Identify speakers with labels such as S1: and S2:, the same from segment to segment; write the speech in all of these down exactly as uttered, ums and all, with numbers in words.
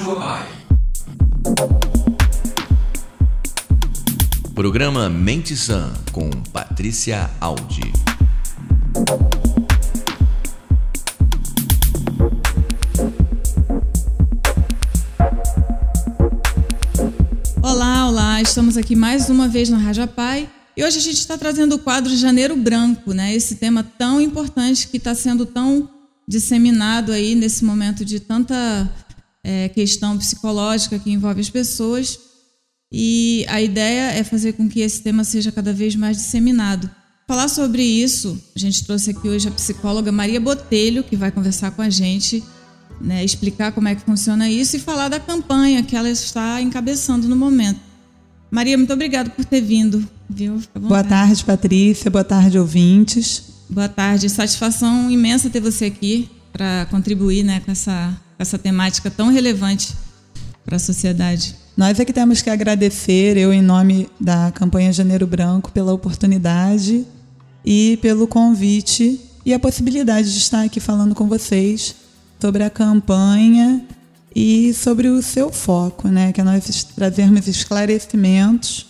S1: Rádio Abai.
S2: Programa Mente Sã com Patrícia Aldi.
S3: Olá, olá, estamos aqui mais uma vez na Rádio Abai e hoje a gente está trazendo o quadro Janeiro Branco, né? Esse tema tão importante que está sendo tão disseminado aí nesse momento de tanta é, questão psicológica que envolve as pessoas, e a ideia é fazer com que esse tema seja cada vez mais disseminado. Falar sobre isso, a gente trouxe aqui hoje a psicóloga Maria Botelho, que vai conversar com a gente, né, explicar como é que funciona isso e falar da campanha que ela está encabeçando no momento. Maria, muito obrigada por ter vindo. Viu?
S4: Boa tarde, Patrícia. Boa tarde, ouvintes.
S3: Boa tarde. Satisfação imensa ter você aqui para contribuir, né, com essa, com essa temática tão relevante para a sociedade.
S4: Nós é que temos que agradecer, eu em nome da campanha Janeiro Branco, pela oportunidade e pelo convite e a possibilidade de estar aqui falando com vocês sobre a campanha e sobre o seu foco, né, que é nós trazermos esclarecimentos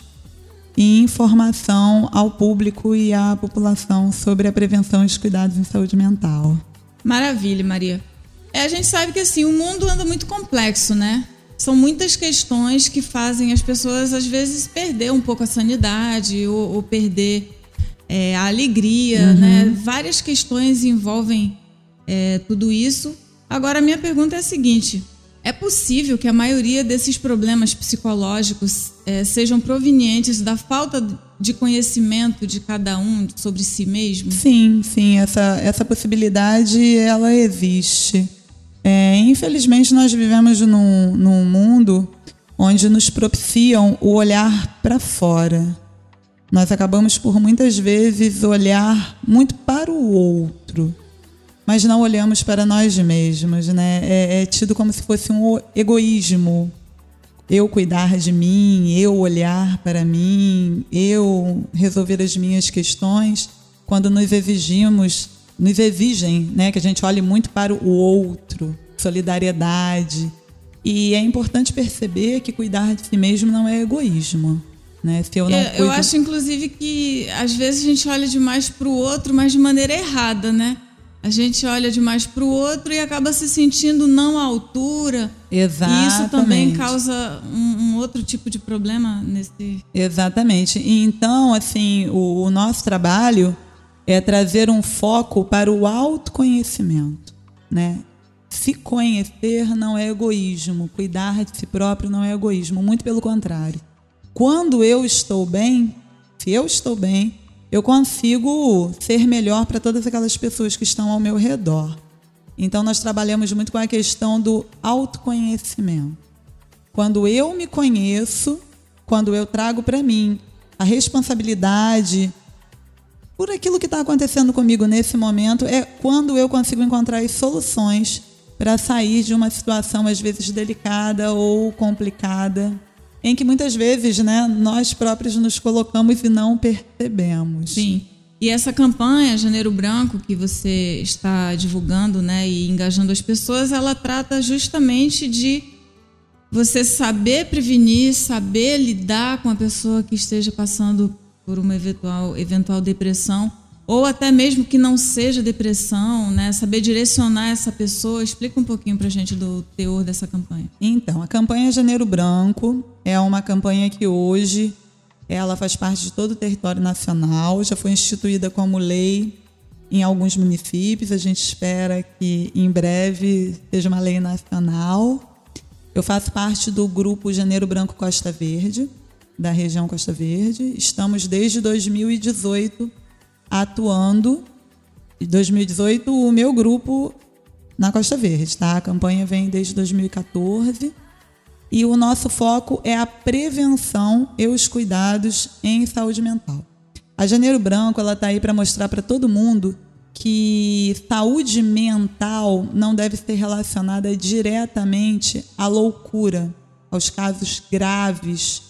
S4: e informação ao público e à população sobre a prevenção e os cuidados em saúde mental.
S3: Maravilha, Maria. É, a gente sabe que assim, o mundo anda muito complexo, né? São muitas questões que fazem as pessoas, às vezes, perder um pouco a sanidade ou, ou perder é, a alegria, uhum. né? Várias questões envolvem é, tudo isso. Agora, a minha pergunta é a seguinte: é possível que a maioria desses problemas psicológicos é, sejam provenientes da falta de conhecimento de cada um sobre si mesmo?
S4: Sim, sim, essa, essa possibilidade ela existe. É, infelizmente, nós vivemos num, num mundo onde nos propiciam o olhar para fora. Nós acabamos por muitas vezes olhar muito para o outro, mas não olhamos para nós mesmos, né? É, é tido como se fosse um egoísmo. Eu cuidar de mim, eu olhar para mim, eu resolver as minhas questões, quando nos exigimos, nos exigem, né, que a gente olhe muito para o outro, solidariedade. E é importante perceber que cuidar de si mesmo não é egoísmo. Né? Se eu, não
S3: é,
S4: cuido...
S3: eu acho, inclusive, que às vezes a gente olha demais para o outro, mas de maneira errada, né? A gente olha demais para o outro e acaba se sentindo não à altura.
S4: Exatamente.
S3: E isso também causa um, um outro tipo de problema nesse...
S4: Exatamente. E então, assim, o, o nosso trabalho é trazer um foco para o autoconhecimento, né? Se conhecer não é egoísmo, cuidar de si próprio não é egoísmo, muito pelo contrário. Quando eu estou bem, se eu estou bem, eu consigo ser melhor para todas aquelas pessoas que estão ao meu redor. Então, nós trabalhamos muito com a questão do autoconhecimento. Quando eu me conheço, quando eu trago para mim a responsabilidade por aquilo que está acontecendo comigo nesse momento, é quando eu consigo encontrar as soluções para sair de uma situação, às vezes, delicada ou complicada, em que muitas vezes, né, nós próprios nos colocamos e não percebemos.
S3: Sim. E essa campanha Janeiro Branco que você está divulgando, né, e engajando as pessoas, ela trata justamente de você saber prevenir, saber lidar com a pessoa que esteja passando por uma eventual, eventual depressão, ou até mesmo que não seja depressão, né? Saber direcionar essa pessoa. Explica um pouquinho para a gente do teor dessa campanha.
S4: Então, a campanha Janeiro Branco é uma campanha que hoje ela faz parte de todo o território nacional, já foi instituída como lei em alguns municípios, a gente espera que em breve seja uma lei nacional. Eu faço parte do grupo Janeiro Branco Costa Verde, da região Costa Verde. Estamos desde dois mil e dezoito atuando. Em dois mil e dezoito, o meu grupo na Costa Verde, tá? A campanha vem desde dois mil e catorze e o nosso foco é a prevenção e os cuidados em saúde mental. A Janeiro Branco ela está aí para mostrar para todo mundo que saúde mental não deve ser relacionada diretamente à loucura, aos casos graves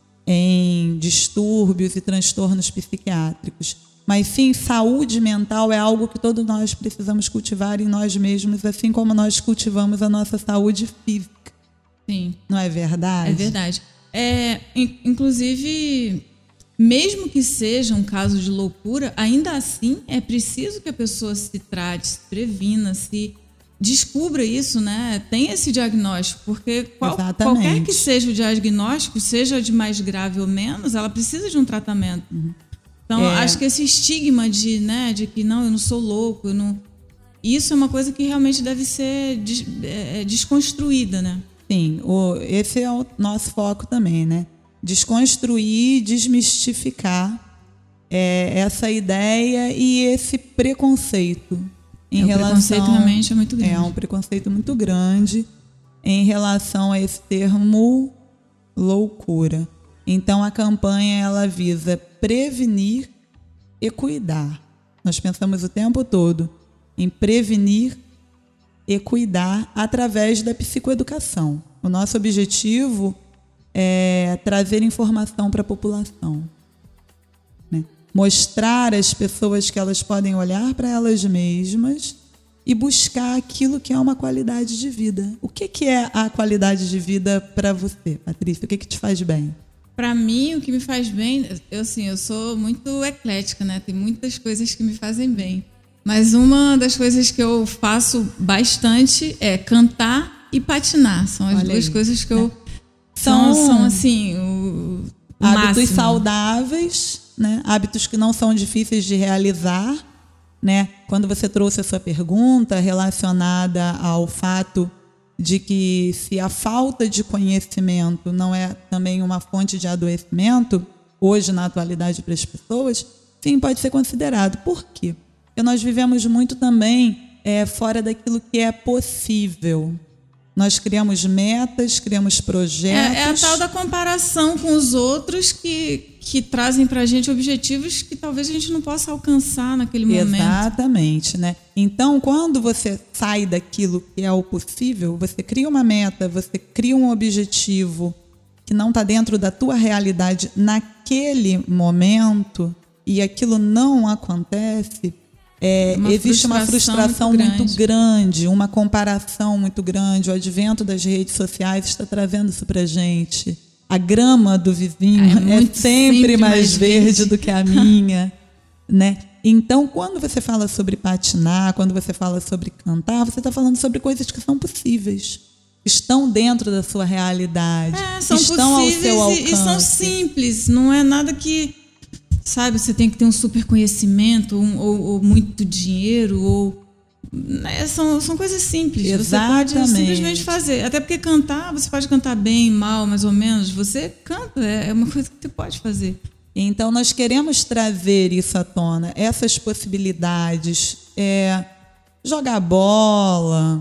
S4: em distúrbios e transtornos psiquiátricos. Mas sim, saúde mental é algo que todos nós precisamos cultivar em nós mesmos, assim como nós cultivamos a nossa saúde física.
S3: Sim.
S4: Não é verdade?
S3: É verdade. É, inclusive, mesmo que seja um caso de loucura, ainda assim é preciso que a pessoa se trate, se previna, se descubra isso, né? Tem esse diagnóstico, porque qual, qualquer que seja o diagnóstico, seja de mais grave ou menos, ela precisa de um tratamento. Uhum. Então, é. acho que esse estigma de, né, de que não, eu não sou louco, eu não... isso é uma coisa que realmente deve ser des, é, desconstruída, né?
S4: Sim, o, esse é o nosso foco também, né? Desconstruir, desmistificar é, essa ideia e esse preconceito em
S3: é,
S4: relação.
S3: O preconceito realmente é muito grande.
S4: É um preconceito muito grande em relação a esse termo loucura. Então, a campanha ela visa prevenir e cuidar. Nós pensamos o tempo todo em prevenir e cuidar através da psicoeducação. O nosso objetivo é trazer informação para a população, né? Mostrar às pessoas que elas podem olhar para elas mesmas e buscar aquilo que é uma qualidade de vida. O que, que é a qualidade de vida para você, Patrícia? O que, que te faz bem?
S3: Para mim, o que me faz bem, eu, assim, eu sou muito eclética, né? Tem muitas coisas que me fazem bem. Mas uma das coisas que eu faço bastante é cantar e patinar. São as
S4: Olha
S3: duas
S4: aí,
S3: coisas que
S4: né?
S3: eu... São, são assim, o, o
S4: hábitos
S3: máximo.
S4: saudáveis, né? Hábitos que não são difíceis de realizar, né? Quando você trouxe a sua pergunta relacionada ao fato de que se a falta de conhecimento não é também uma fonte de adoecimento, hoje na atualidade para as pessoas, sim, pode ser considerado. Por quê? Porque nós vivemos muito também é, fora daquilo que é possível. Nós criamos metas, criamos projetos.
S3: É, é a tal da comparação com os outros que, que trazem para a gente objetivos que talvez a gente não possa alcançar naquele momento.
S4: Exatamente, né? Então, quando você sai daquilo que é o possível, você cria uma meta, você cria um objetivo que não está dentro da tua realidade naquele momento e aquilo não acontece. É, uma existe frustração uma frustração muito grande. muito grande, uma comparação muito grande. O advento das redes sociais está trazendo isso para a gente. A grama do vizinho é, é sempre, sempre mais, mais verde, verde do que a minha, né? Então, quando você fala sobre patinar, quando você fala sobre cantar, você está falando sobre coisas que são possíveis, estão dentro da sua realidade,
S3: é, são
S4: estão ao seu alcance.
S3: E, e são simples, não é nada que... Sabe, você tem que ter um super conhecimento, um, ou, ou muito dinheiro, ou... Né, são, são coisas simples.
S4: Exatamente.
S3: Você pode simplesmente fazer. Até porque cantar, você pode cantar bem, mal, mais ou menos. Você canta, é uma coisa que você pode fazer.
S4: Então, nós queremos trazer isso à tona, essas possibilidades. É, jogar bola,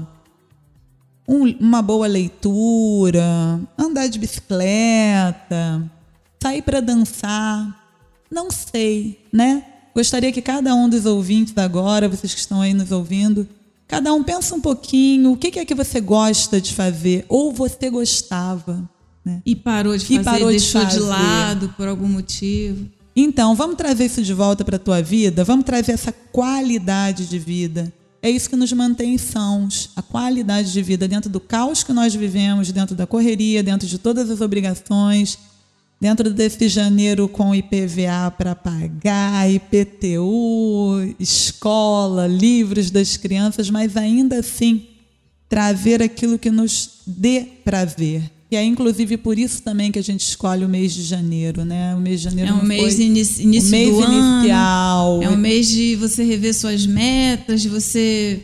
S4: um, uma boa leitura, andar de bicicleta, sair para dançar. Não sei, né? Gostaria que cada um dos ouvintes agora, vocês que estão aí nos ouvindo, cada um pensa um pouquinho, o que é que você gosta de fazer, ou você gostava, né?
S3: E parou de fazer,
S4: e parou
S3: deixou
S4: de, fazer.
S3: de lado por algum motivo.
S4: Então, vamos trazer isso de volta para a tua vida? Vamos trazer essa qualidade de vida. É isso que nos mantém sãos, a qualidade de vida dentro do caos que nós vivemos, dentro da correria, dentro de todas as obrigações, dentro desse janeiro com I P V A para pagar, I P T U, escola, livros das crianças, mas ainda assim trazer aquilo que nos dê prazer. E é inclusive por isso também que a gente escolhe o mês de janeiro, né? O mês de janeiro
S3: é um mês de inici início
S4: o mês
S3: do
S4: inicial.
S3: Ano, é um mês de você rever suas metas, de você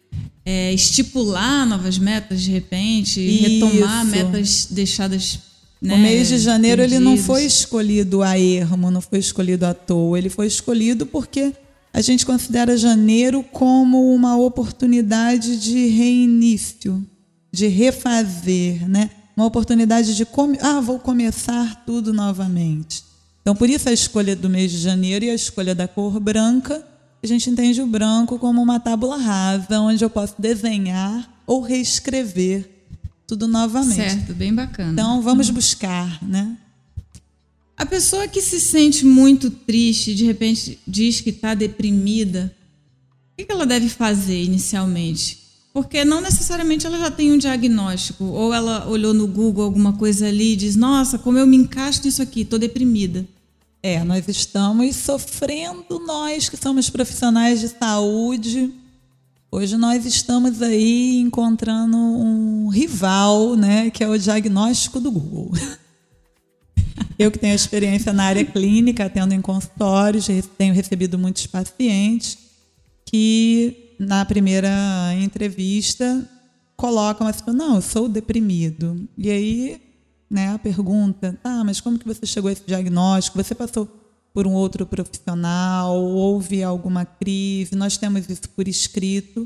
S3: é, estipular novas metas de repente, isso. retomar metas deixadas. Né,
S4: o mês de janeiro
S3: perdidos.
S4: Ele não foi escolhido a ermo, não foi escolhido à toa. Ele foi escolhido porque a gente considera janeiro como uma oportunidade de reinício, de refazer, né? Uma oportunidade de come... ah, vou começar tudo novamente. Então, por isso a escolha do mês de janeiro e a escolha da cor branca, a gente entende o branco como uma tábula rasa, onde eu posso desenhar ou reescrever tudo novamente.
S3: Certo, bem bacana.
S4: Então, vamos buscar, né?
S3: A pessoa que se sente muito triste, de repente diz que está deprimida, o que ela deve fazer inicialmente? Porque não necessariamente ela já tem um diagnóstico, ou ela olhou no Google alguma coisa ali e diz, nossa, como eu me encaixo nisso aqui, estou deprimida.
S4: É, nós estamos sofrendo, nós que somos profissionais de saúde. Hoje nós estamos aí encontrando um rival, né, que é o diagnóstico do Google. Eu que tenho experiência na área clínica, atendo em consultórios, tenho recebido muitos pacientes que na primeira entrevista colocam assim, não, eu sou deprimido. E aí, né, a pergunta, tá, mas como que você chegou a esse diagnóstico? Você passou por um outro profissional? Houve alguma crise? Nós temos isso por escrito.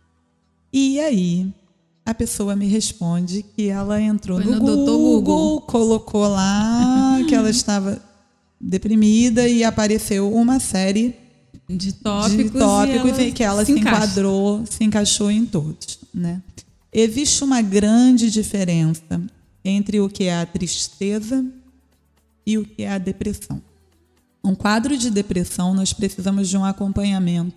S4: E aí, a pessoa me responde que ela entrou no, no Google, Google, colocou lá que ela estava deprimida e apareceu uma série
S3: de tópicos,
S4: de tópicos
S3: e ela
S4: em que ela se,
S3: se
S4: enquadrou, se encaixou em todos, né? Existe uma grande diferença entre o que é a tristeza e o que é a depressão. Um quadro de depressão, nós precisamos de um acompanhamento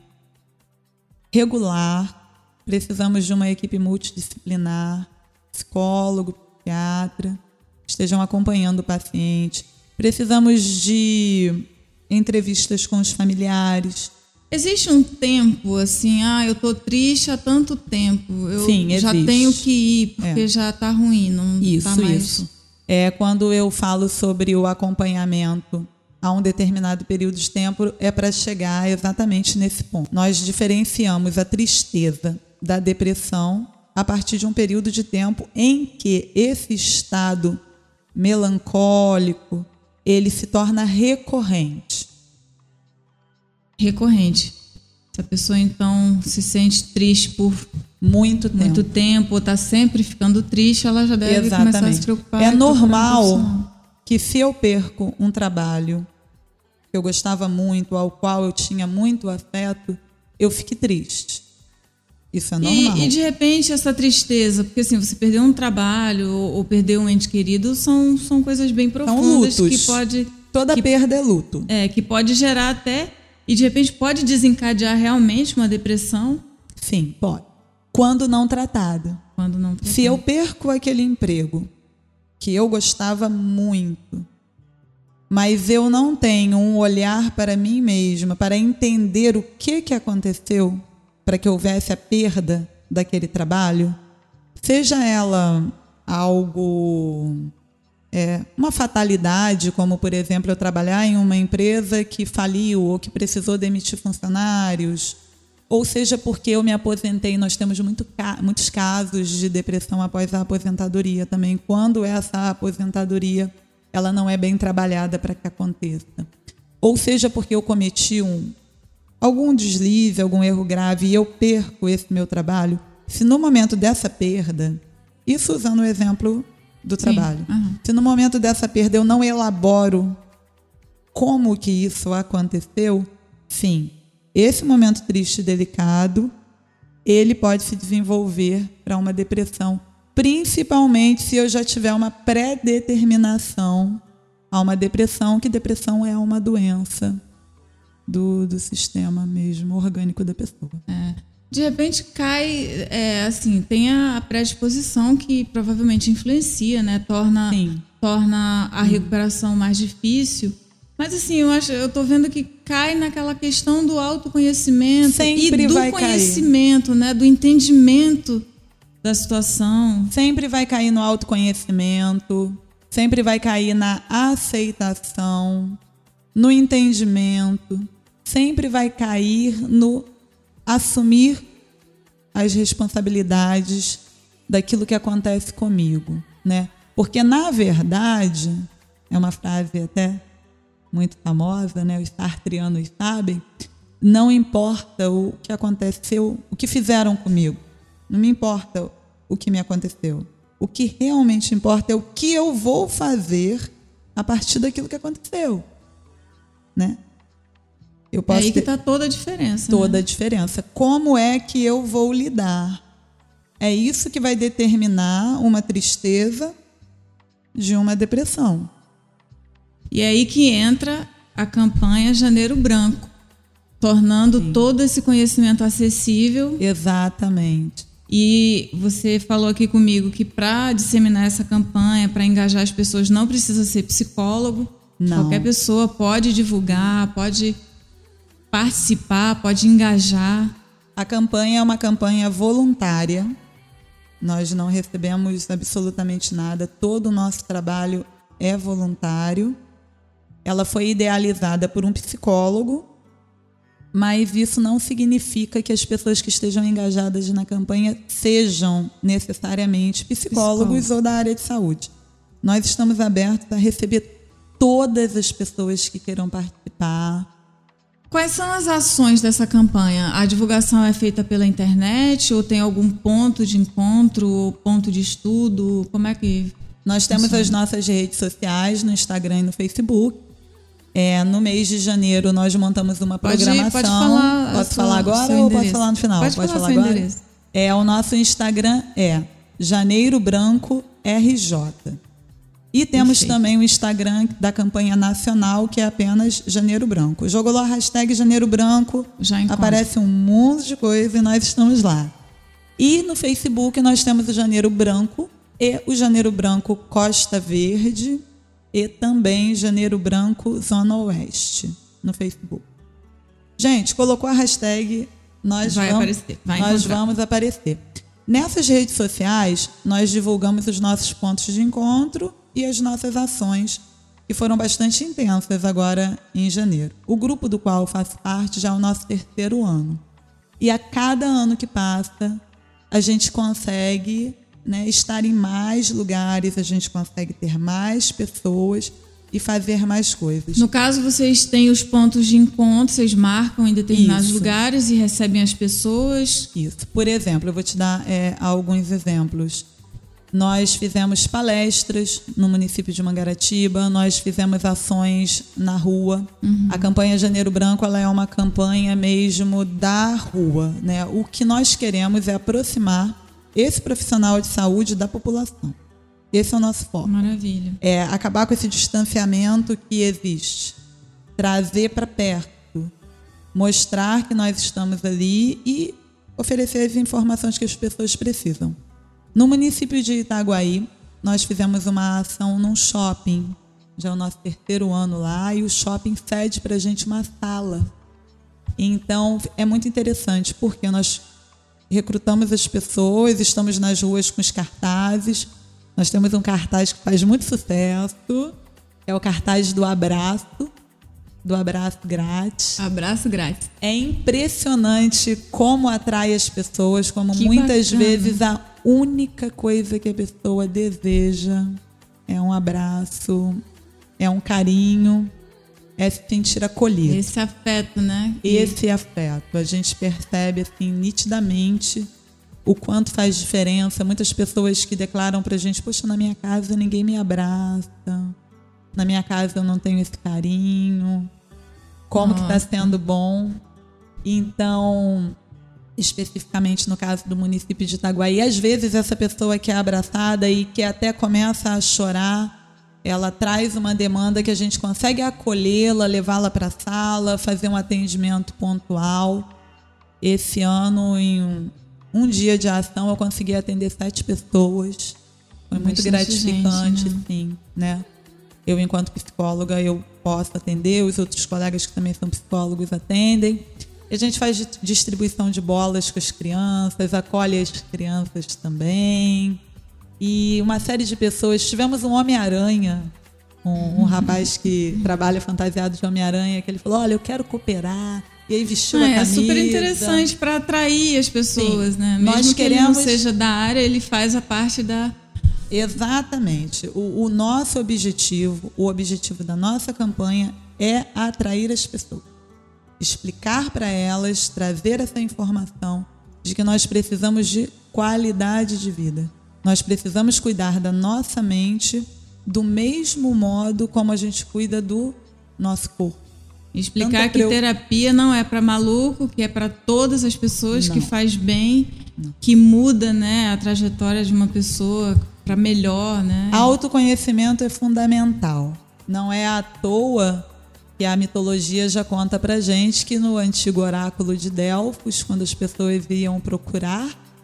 S4: regular, precisamos de uma equipe multidisciplinar, psicólogo, psiquiatra, estejam acompanhando o paciente. Precisamos de entrevistas com os familiares.
S3: Existe um tempo, assim, ah, eu estou triste há tanto tempo, eu
S4: Sim,
S3: já
S4: existe.
S3: tenho que ir, porque
S4: é.
S3: já está ruim, não
S4: Isso,
S3: tá mais...
S4: isso. É, quando eu falo sobre o acompanhamento a um determinado período de tempo, é para chegar exatamente nesse ponto. Nós diferenciamos a tristeza da depressão a partir de um período de tempo em que esse estado melancólico, ele se torna recorrente.
S3: Recorrente. Se a pessoa, então, se sente triste por
S4: muito tempo,
S3: muito tempo ou está sempre ficando triste, ela já deve
S4: Exatamente.
S3: começar a se preocupar.
S4: É normal que se eu perco um trabalho que eu gostava muito, ao qual eu tinha muito afeto, eu fique triste. Isso é normal.
S3: E, e de repente essa tristeza, porque assim, você perdeu um trabalho ou, ou perdeu um ente querido, são, são coisas bem profundas.
S4: São lutos.
S3: Que pode...
S4: Toda
S3: que,
S4: perda é luto.
S3: É, que pode gerar até... E de repente pode desencadear realmente uma depressão?
S4: Sim, pode. Quando não tratada.
S3: Quando não tratada.
S4: Se eu perco aquele emprego que eu gostava muito, mas eu não tenho um olhar para mim mesma, para entender o que, que aconteceu para que houvesse a perda daquele trabalho, seja ela algo... É, uma fatalidade, como, por exemplo, eu trabalhar em uma empresa que faliu ou que precisou demitir funcionários, ou seja, porque eu me aposentei. Nós temos muito, muitos casos de depressão após a aposentadoria também, quando essa aposentadoria ela não é bem trabalhada para que aconteça. Ou seja, porque eu cometi um, algum deslize, algum erro grave e eu perco esse meu trabalho. Se no momento dessa perda, isso usando o exemplo do
S3: Sim.
S4: trabalho.
S3: Uhum.
S4: Se no momento dessa perda eu não elaboro como que isso aconteceu, sim, esse momento triste e delicado, ele pode se desenvolver para uma depressão, principalmente se eu já tiver uma pré-determinação a uma depressão, que depressão é uma doença do, do sistema mesmo orgânico da pessoa.
S3: É. De repente cai, é, assim, tem a predisposição que provavelmente influencia, né? Torna, torna a recuperação mais difícil. Mas assim, eu acho, eu tô vendo que cai naquela questão do autoconhecimento.
S4: Sempre
S3: e do
S4: vai
S3: conhecimento, cair. Né? Do entendimento da situação.
S4: Sempre vai cair no autoconhecimento, sempre vai cair na aceitação, no entendimento, sempre vai cair no assumir as responsabilidades daquilo que acontece comigo, né? Porque, na verdade, é uma frase até muito famosa, né? Os sartreanos sabem, não importa o que aconteceu, o que fizeram comigo, não me importa o que me aconteceu. O que realmente importa é o que eu vou fazer a partir daquilo que aconteceu, né? Eu posso
S3: é aí que
S4: ter
S3: está toda a diferença.
S4: Toda
S3: né?
S4: a diferença. Como é que eu vou lidar? É isso que vai determinar uma tristeza de uma depressão.
S3: E é aí que entra a campanha Janeiro Branco, tornando Sim. todo esse conhecimento acessível.
S4: Exatamente.
S3: E você falou aqui comigo que para disseminar essa campanha, para engajar as pessoas, não precisa ser psicólogo.
S4: Não.
S3: Qualquer pessoa pode divulgar, pode participar, pode engajar.
S4: A campanha é uma campanha voluntária. Nós não recebemos absolutamente nada. Todo o nosso trabalho é voluntário. Ela foi idealizada por um psicólogo, mas isso não significa que as pessoas que estejam engajadas na campanha sejam necessariamente psicólogos Psicólogo. ou da área de saúde. Nós estamos abertos a receber todas as pessoas que queiram participar.
S3: Quais são as ações dessa campanha? A divulgação é feita pela internet ou tem algum ponto de encontro, ponto de estudo? Como é que...
S4: Nós temos as nossas redes sociais no Instagram e no Facebook. É, no mês de janeiro nós montamos uma
S3: pode,
S4: programação.
S3: Pode falar
S4: posso
S3: sua,
S4: falar agora ou posso falar no final?
S3: Pode,
S4: pode
S3: falar,
S4: falar
S3: seu
S4: agora?
S3: Endereço.
S4: É, o nosso Instagram é Janeiro Branco R J. E temos Perfeito. também o Instagram da campanha nacional, que é apenas Janeiro Branco. Jogou lá a hashtag Janeiro Branco,
S3: Já
S4: aparece um monte de coisa e nós estamos lá. E no Facebook nós temos o Janeiro Branco e o Janeiro Branco Costa Verde e também Janeiro Branco Zona Oeste no Facebook. Gente, colocou a hashtag, nós,
S3: vai
S4: vamos,
S3: aparecer, vai
S4: nós
S3: encontrar.
S4: vamos aparecer. Nessas redes sociais, nós divulgamos os nossos pontos de encontro e as nossas ações, que foram bastante intensas agora em janeiro. O grupo do qual eu faço parte já é o nosso terceiro ano. E a cada ano que passa, a gente consegue, né, estar em mais lugares, a gente consegue ter mais pessoas e fazer mais coisas.
S3: No caso, vocês têm os pontos de encontro, vocês marcam em determinados
S4: Isso.
S3: lugares e recebem as pessoas.
S4: Isso. Por exemplo, eu vou te dar é, alguns exemplos. Nós fizemos palestras no município de Mangaratiba, nós fizemos ações na rua. Uhum. A campanha Janeiro Branco ela é uma campanha mesmo da rua, né? O que nós queremos é aproximar esse profissional de saúde da população. Esse é o nosso foco.
S3: Maravilha.
S4: É acabar com esse distanciamento que existe. Trazer para perto. Mostrar que nós estamos ali e oferecer as informações que as pessoas precisam. No município de Itaguaí, nós fizemos uma ação num shopping. Já é o nosso terceiro ano lá e o shopping cede para a gente uma sala. Então, é muito interessante porque nós recrutamos as pessoas, estamos nas ruas com os cartazes. Nós temos um cartaz que faz muito sucesso, é o cartaz do abraço, do abraço grátis.
S3: Abraço grátis.
S4: É impressionante como atrai as pessoas, como
S3: que
S4: muitas
S3: bacana.
S4: vezes a única coisa que a pessoa deseja é um abraço, é um carinho, é se sentir acolhido.
S3: Esse afeto, né?
S4: Esse afeto. A gente percebe assim, nitidamente o quanto faz diferença. Muitas pessoas que declaram pra gente, poxa, na minha casa ninguém me abraça, na minha casa eu não tenho esse carinho, como Nossa. que está sendo bom. Então, especificamente no caso do município de Itaguaí, às vezes essa pessoa que é abraçada e que até começa a chorar, ela traz uma demanda que a gente consegue acolhê-la, levá-la para a sala, fazer um atendimento pontual. Esse ano, em um, um dia de ação, eu consegui atender sete pessoas. Foi muito
S3: Bastante
S4: gratificante,
S3: gente, né?
S4: sim, né? Eu, enquanto psicóloga, eu posso atender, os outros colegas que também são psicólogos atendem. A gente faz distribuição de bolas com as crianças, acolhe as crianças também. E uma série de pessoas. Tivemos um Homem-Aranha, um, um rapaz que trabalha fantasiado de Homem-Aranha, que ele falou, olha, eu quero cooperar. E aí vestiu
S3: ah,
S4: a camisa.
S3: É super interessante para atrair as pessoas, Sim. né? Mesmo
S4: Nós
S3: que
S4: queremos...
S3: ele não seja da área, ele faz a parte da...
S4: Exatamente. O, o nosso objetivo, o objetivo da nossa campanha é atrair as pessoas. Explicar para elas, trazer essa informação de que nós precisamos de qualidade de vida. Nós precisamos cuidar da nossa mente do mesmo modo como a gente cuida do nosso corpo.
S3: Explicar que eu... terapia não é para maluco, que é para todas as pessoas, não. que faz bem, não. que muda, né, a trajetória de uma pessoa para melhor, né?
S4: Autoconhecimento é fundamental. Não é à toa que a mitologia já conta pra gente que no antigo oráculo de Delfos, quando as pessoas iam procurar,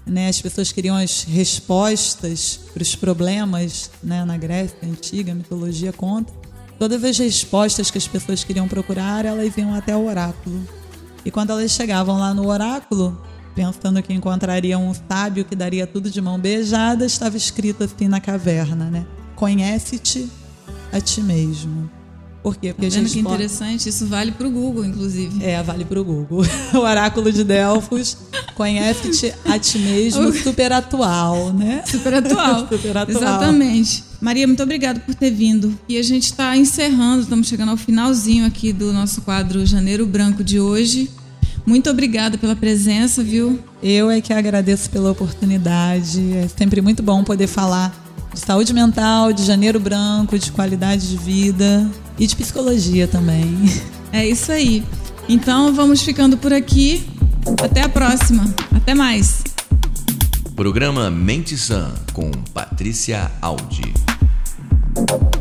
S4: né? As pessoas queriam as respostas para os problemas, né? Na Grécia Antiga, a mitologia conta. Todas as respostas que as pessoas queriam procurar, elas iam até o oráculo. E quando elas chegavam lá no oráculo, pensando que encontrariam um sábio que daria tudo de mão beijada, estava escrito assim na caverna, né? Conhece-te a ti mesmo. Por quê? Porque
S3: tá vendo
S4: a gente
S3: que
S4: pode...
S3: interessante? Isso vale para o Google, inclusive.
S4: É, vale para o Google. O oráculo de Delfos, conhece-te a ti mesmo, super atual, né?
S3: Super atual.
S4: Super atual.
S3: Exatamente. Maria, muito obrigada por ter vindo. E a gente está encerrando, estamos chegando ao finalzinho aqui do nosso quadro Janeiro Branco de hoje. Muito obrigada pela presença, viu?
S4: Eu é que agradeço pela oportunidade. É sempre muito bom poder falar de saúde mental, de janeiro branco, de qualidade de vida e de psicologia também.
S3: É isso aí. Então vamos ficando por aqui. Até a próxima. Até mais.
S2: Programa Mente Sã com Patrícia Aldi.